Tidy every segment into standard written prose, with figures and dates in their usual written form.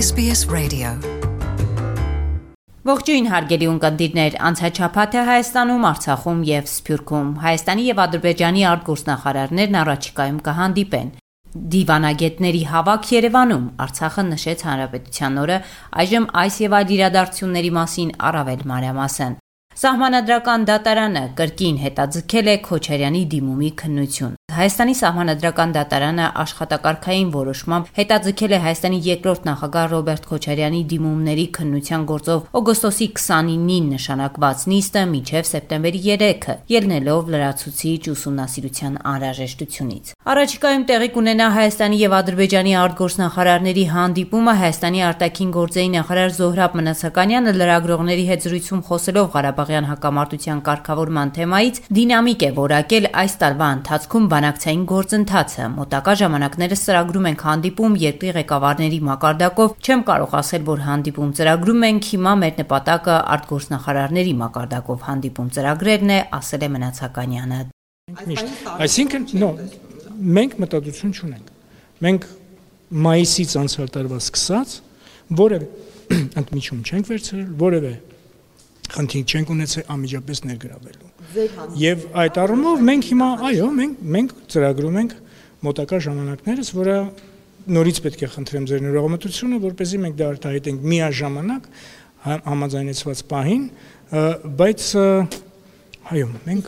SBS Radio. Ողջույն հարգելի ունկնդիրներ, անցաչափաթ է Հայաստանում, Արցախում եւ Սփյուռքում։ Հայաստանի եւ Ադրբեջանի արտգործնախարարներն առաջիկայում կհանդիպեն։ Դիվանագետների հավաք Երևանում, Արցախը նշեց Հանրապետության օրը, այժմ այս եւ այլ իրադարձությունների մասին առավել մանրամասն։ Սահմանադրական դատարանը կրկին հետաձգել է Քոչարյանի դիմումի քննություն։ Հայաստանի Սահմանադրական դատարանը աշխատակարգային որոշմամբ հետաձգել է Հայաստանի երկրորդ նախագահ Ռոբերտ Քոչարյանի դիմումների քննության գործով օգոստոսի 29-ին նշանակված նիստը մինչև սեպտեմբերի 3-ը, ելնելով լրացուցիչ ուսումնասիրության անհրաժեշտությունից։ Առաջիկայում տեղի կունենա Հայաստանի եւ Ադրբեջանի արտգործնախարարների հանդիպումը։ Հայաստանի արտաքին գործերի նախարար Զոհրաբ Մնացականյանը լրագրողների հետ զրույցում խոսելով Ղարաբաղյան հակամարտության կարգավորման թեմայից դինամիկ է որակել այս տարվա ընթացքում բանակցային գործընթացը։ Մոտակա ժամանակներս ծրագրում ենք հանդիպում երկրի ղեկավարների մակարդակով, չեմ կարող ասել, որ հանդիպում ծրագրում ենք, հիմա մեր նպատակը արտգործնախարարների մակարդակով հանդիպում ծրագրերն է, ասել է Մնացականյանը։ Այսինքն, մենք մտածություն չունենք։ Մենք մայիսից անցյալ տարվա սկսած որևէ ընդմիջում չենք վերցրել, որևէ խնդիր չենք ունեցել անմիջապես ներգրավելու։ Եվ այդ առումով մենք հիմա, մենք ծրագրում ենք մոտակա ժամանակներս, որը նորից պետք է խնդրեմ ձեր ներողամտությունը, որպեսզի մենք դա արտահայտենք միաժամանակ համաձայնեցված պահին, բայց մենք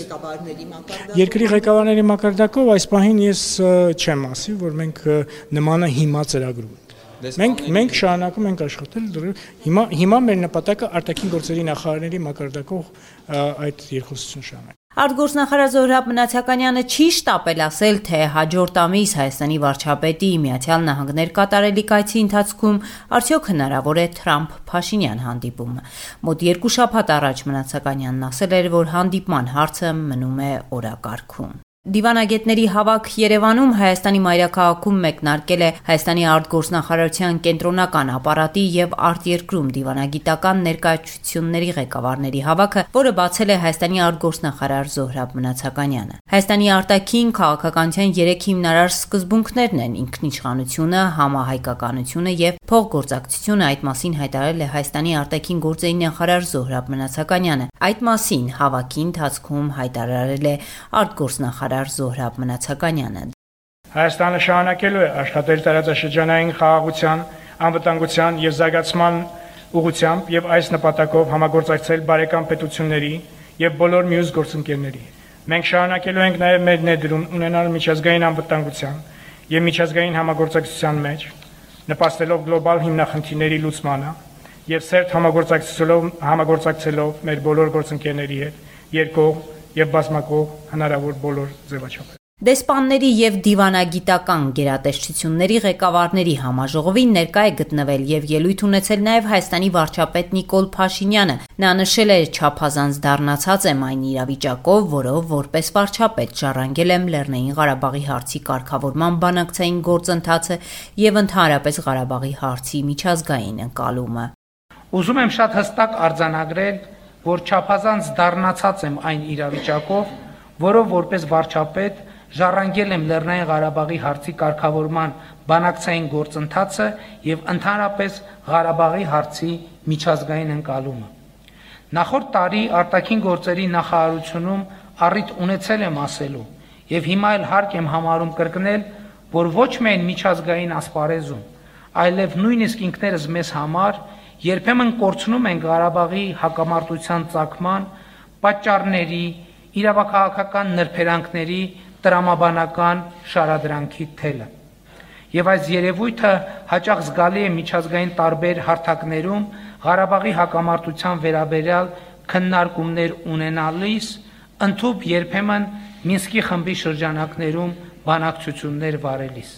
երկրի ղեկավարների մակարդակով այս պահին ես չեմ ասի, որ մենք նմանը հիմա ծրագրում ենք։ Մենք շարունակում ենք աշխատել, հիմա մեր նպատակը արտաքին գործերի նախարարների մակարդակով այդ երկխոսություն շարունակել։ Արտգործնախարար Զոհրաբ Մնացականյանը չի շտապել ասել, թե հաջորդ ամիս Հայաստանի վարչապետի Միացյալ Նահանգներ կատարելիք այցի ընթացքում արդյոք հնարավոր է Թրամփ-Փաշինյան հանդիպումը։ Մոտ 2 շաբաթ առաջ Մնացականյանն ասել էր, որ հանդիպման հարցը մնում է օրակարգում։ Դիվանագետների հավաք Երևանում Հայաստանի մայրաքաղաքում մեկնարկել է Հայաստանի արտգործնախարարության կենտրոնական ապարատի եւ արտերկրում դիվանագիտական ներկայացությունների ղեկավարների հավաքը, որը բացել է Հայաստանի արտգործնախարար Զոհրաբ Մնացականյանը։ Հայաստանի արտաքին քաղաքականության 3 հիմնարար սկզբունքներն են ինքնիշխանությունը, համահայկականությունը եւ փոխգործակցությունը, այդ մասին հայտարարել է Հայաստանի արտաքին գործերի նախարար Զոհրաբ Մնացականյանը։ Այդ մասին հավաքի ընթացքում հայտարարել է արտգործնախարար Զոհրաբ Մնացականյանը։ Հայաստանը շարունակելու է աշխատել տարածաշրջանային խաղաղության, անվտանգության եւ զարգացման ուղղությամբ եւ այս նպատակով համագործակցել բարեկամ պետությունների եւ բոլոր մյուս գործընկերների։ Մենք շարունակելու ենք նաեւ մեր ներդրում ունենալ միջազգային անվտանգության եւ միջազգային համագործակցության մեջ, նպաստելով գլոբալ հիմնախնդիրների լուծմանը եւ սերտ համագործակցելով մեր բոլոր գործընկերների հետ երկկողմ եւ բազմակողմ հնարավոր բոլոր ձևաչափեր։ Դեսպանների եւ դիվանագիտական գերատեսչությունների ղեկավարների համաժողովին ներկա է գտնվել եւ ելույթ ունեցել նաեւ Հայաստանի վարչապետ Նիկոլ Փաշինյանը։ Նա նշել է, չափազանց դառնացած եմ այն իրավիճակով, որով որպես վարչապետ ժառանգել եմ Լեռնային Ղարաբաղի հարցի կարգավորման բանակցային գործընթացը եւ ընդհանրապես Ղարաբաղի հարցի միջազգային ընկալումը։ Ուզում եմ շատ հստակ արձանագրել, որ չափազանց դառնացած եմ այն իրավիճակով, որով որպես վարչապետ ժառանգել եմ Լեռնային Ղարաբաղի հարցի կարգավորման բանակցային գործընթացը եւ ընդհանրապես Ղարաբաղի հարցի միջազգային ընկալումը։ Նախորդ տարի արտաքին գործերի նախարարությունում առիթ ունեցել եմ ասելու եւ հիմա էլ հարկ եմ համարում կրկնել, որ ոչ միայն միջազգային ասպարեզում, այլև նույնիսկ ինքներս մեզ համար երբեմն կորցնում են Ղարաբաղի հակամարտության ծագման պատճառների, իրավաքաղաքական նրբերանգների տրամաբանական շարադրանքի թելը։ Եվ այս երևույթը հաճախ զգալի է միջազգային տարբեր հարթակներում Ղարաբաղի հակամարտության վերաբերյալ քննարկումներ ունենալիս, ընդհուպ երբեմն Մինսկի խմբի շրջանակներում բանակցություններ վարելիս։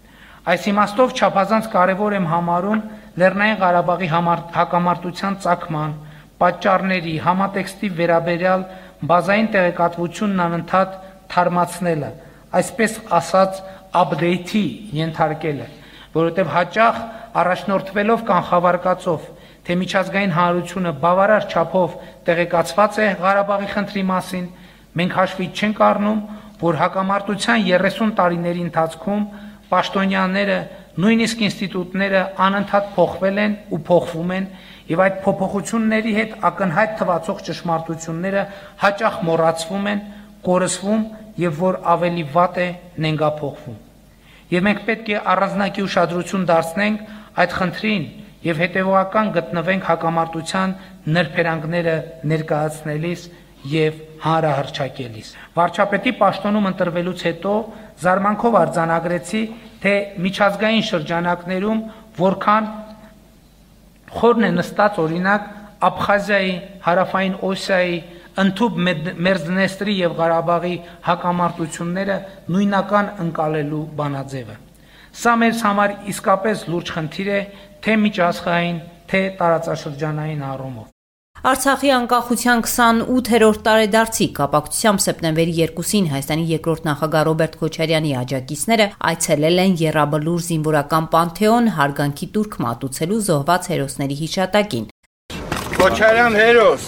Այս իմաստով չափազանց կարևոր եմ համարում Լեռնային Ղարաբաղի հակամարտության ծագման պատճառների համատեքստի վերաբերյալ բազային տեղեկատվությունն անընդհատ թարմացնելը, այսպես ասած update-ի ենթարկելը, որովհետև հաճախ առաջնորդվելով կանխավարկածով, թե միջազգային հանրությունը բավարար չափով տեղեկացված է Ղարաբաղի խնդրի մասին, մենք հաշվի չենք առնում, որ հակամարտության 30 տարիների ընթացքում պաշտոնյաները Նույնիսկ ինստիտուտները անընդհատ փոխվել են ու փոխվում են, եւ այդ փոփոխությունների հետ ակնհայտ թվացող ճշմարտությունները հաճախ մոռացվում են, կորսվում եւ որ ավելի վատ է նենգափոխվում։ Եվ մենք պետք է առանձնակի ուշադրություն դարձնենք այդ խնդրին եւ հետեւողական գտնվենք հակամարտության նրբերանգները ներկայացնելիս եւ հանրահռչակելիս։ Վարչապետի պաշտոնում ընտրվելուց հետո զարմանքով արձանագրեցի, թե միջազգային շրջանակներում որքան խորն է նստած օրինակ Աբխազիայի, Հարավային Օսիայի, ընդհուպ Մերձնեստրի եւ Ղարաբաղի հակամարտությունները նույնական ընկալելու բանաձևը։ Սա մեզ համար իսկապես լուրջ խնդիր է, թե միջազգային, թե տարածաշրջանային առումով։ Արցախի անկախության 28-րդ տարեդարձի կապակցությամբ սեպտեմբերի 2-ին Հայաստանի երկրորդ նախագահ Ռոբերտ Քոչարյանի աջակիցները այցելել են Եռաբլուր զինվորական պանթեոն հարգանքի տուրք մատուցելու զոհված հերոսների հիշատակին։ Քոչարյան հերոս,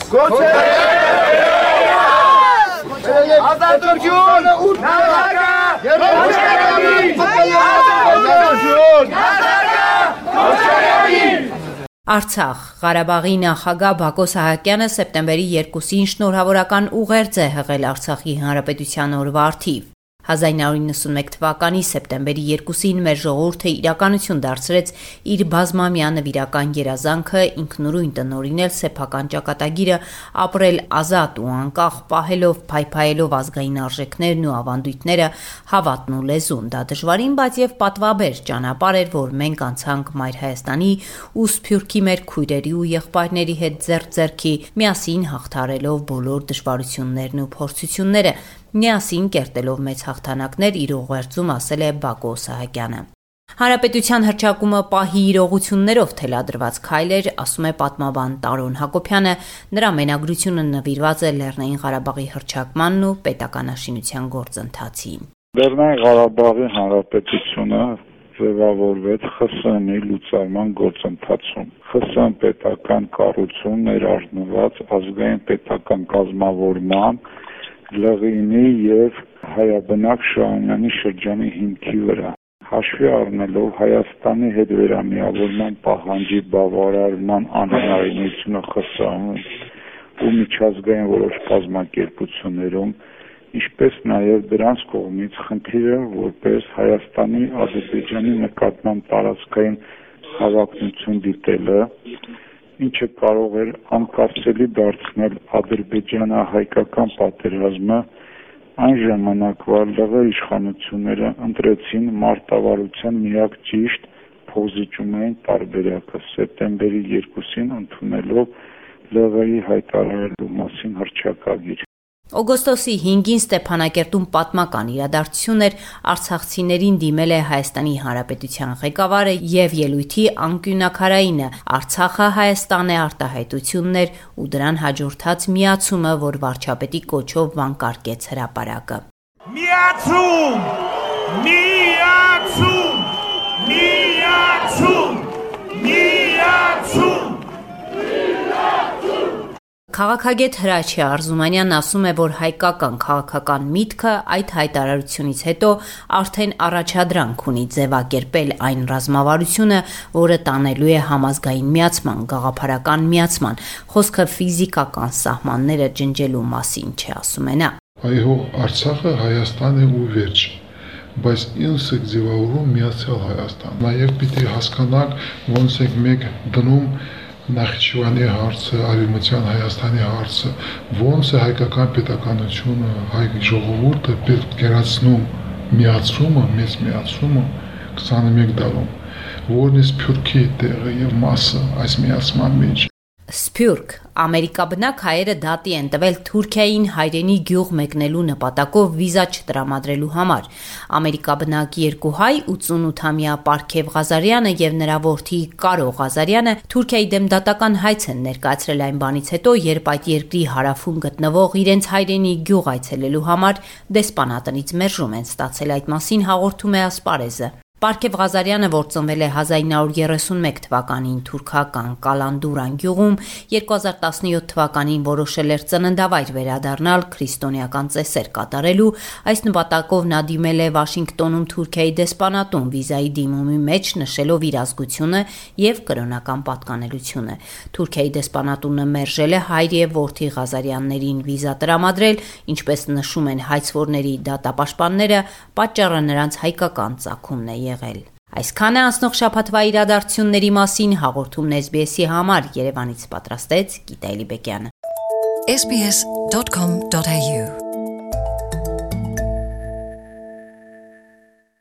ազատություն, Արցախ Ղարաբաղի նախագահ Բակո Սահակյանը սեպտեմբերի 2-ին շնորհավորական ուղերձ է հղել Արցախի Հանրապետության օրվա առթիվ։ 1991 թվականի սեպտեմբերի 2-ին մեր ժողովուրդը իրականություն դարձրեց իր բազմամյա նվիրական երազանքը ինքնուրույն տնօրինել սեփական ճակատագիրը, ապրել ազատ ու անկախ, պահելով, փայփայելով ազգային արժեքներն ու ավանդույթները, հավատն ու լեզուն։ Դա դժվարին, բայց եւ պատվաբեր ճանապարհ էր, որ մենք անցանք Մայր Հայաստանի ու Սփյուռքի մեր քույրերի ու եղբայրների հետ ձեռք-ձեռքի, միասին հաղթարելով բոլոր դժվարություններն ու փորձությունները, միասին կերտելով մեծ հաղթանակներ, իր ուղերձում ասել է Բակո Սահակյանը։ Հանրապետության հռչակումը պահի իրողություններով թելադրված քայլ էր, ասում է պատմաբան Տարոն Հակոբյանը, նրա մենագրությունը նվիրված է Լեռնային Ղարաբաղի հռչակմանն ու պետականաշինության գործընթացին։ Լեռնային Ղարաբաղի Հանրապետությունը ձևավորվեց ԽՍՀՄ-ի լուծարման գործընթացում։ ԽՍՀՄ պետական կառույցում ներառնված ազգային պետական կազմավորման Լղինի եւ Հայաբնակ Շահումյանի շրջանի հիմքի վրա, հաշվի առնելով Հայաստանի հետ վերամիավորման պահանջի բավարարման անհնարինությունը ԽՍՀՄ-ում ու միջազգային որոշ կազմակերպություններում, ինչպես նաև դրանց կողմից խնդիրը որպես Հայաստանի Ադրբեջանի նկատմամբ տարածքային հավակնություն դիտելը, ինչը կարող էր անկարծելի դարձնել ադրբեջանա-հայկական պատերազմը, այն ժամանակվա ԼՂ իշխանությունները ընտրեցին մարտավարության միակ ճիշտ փոխզիջումային տարբերակը սեպտեմբերի 2-ին ընդունելով ԼՂ-ի հայտարարելու մասին հռչակագիր։ Օգոստոսի 5-ին Ստեփանակերտում պատմական իրադարձություն էր, արցախցիներին դիմել է Հայաստանի Հանրապետության ղեկավարը եւ ելույթի անկյունակարայինը Արցախը Հայաստան է արտահայտությունն էր ու դրան հաջորդած միացումը, որ վարչապետի կոչով վանկարկեց հրապարակը։ Միացում, միացում, միացում, միացում։ Քաղաքագետ Հրաչի Արզումանյանն ասում է, որ հայկական քաղաքական միտքը այդ հայտարարությունից հետո արդեն առաջադրանք ունի ձևակերպել այն ռազմավարությունը, որը տանելու է համազգային միացման, գաղափարական միացման, խոսքը ֆիզիկական սահմանները ջնջելու մասին չէ, ասում է նա։ Այո, Արցախը Հայաստան է ու վերջ, բայց ինձ է ձևավորում միացյալ Հայաստան։ Նաև պիտի հասկանաք, ոնց է մեկ դնում Նախիջևանի հարցը, Արևմտյան Հայաստանի հարցը, ոնց է հայկական պետականությունը, հայ ժողովուրդը պետք գերացնում միացումը, մեծ միացումը 21 դարում, որն է Սփյուռքի տեղը եւ մասը այս միացման մեջ։ Սփյուռք ամերիկաբնակ հայերը դատի են տվել Թուրքիային հայրենի գյուղ մեկնելու նպատակով վիզա չտրամադրելու համար։ Ամերիկաբնակ երկու հայ 88-ամյա Պարքև Ղազարյանը եւ նրա որդի Կարո Ղազարյանը Թուրքիայի դեմ դատական հայց են ներկայացրել այն բանից հետո, երբ այդ երկրի հարավում գտնվող իրենց հայրենի գյուղ այցելելու համար դեսպանատնից մերժում են ստացել, այդ մասին հաղորդում է Ասպարեզը։ Պարքև Ղազարյանը, որ ծնվել է 1931 թվականին թուրքական Կալանդուրան գյուղում, 2017 թվականին որոշել էր ծննդավայր վերադառնալ քրիստոնեական ծեսեր կատարելու, այս նպատակով նա դիմել է Վաշինգտոնում Թուրքիայի դեսպանատուն վիզայի դիմումի մեջ նշելով իր ազգությունը եւ կրոնական պատկանելությունը։ Թուրքիայի դեսպանատունը մերժել է հայր եւ որդի Ղազարյաններին վիզա տրամադրել, ինչպես նշում են հայցվորների դատապաշտպանները, պատճառը նրանց հայկական ծագումն է եղել։ Այսքանը անցնող շաբաթվա իրադարձությունների մասին հաղորդումն SBS-ի համար Երևանից պատրաստեց Գիտա Էլիբեկյանը։ sbs.com.au